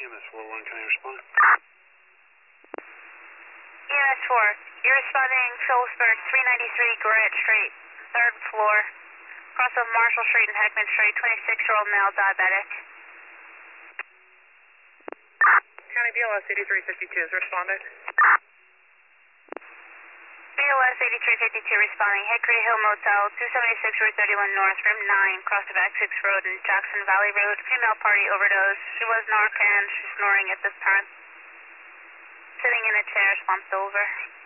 EMS 41, can I respond? EMS 4, you're responding Phillipsburg, 393 Garrett Street, 3rd floor, cross of Marshall Street and Heckman Street, 26-year-old male diabetic. County BLS 8352 is responded. BLS 8352 responding, Hickory Hill Motel, 276 Route 31 North, room 9, cross of X6 Road and Jackson Valley Road, female party overdose. She was Narcan, she's snoring at this time. Sitting in a chair, slumped over.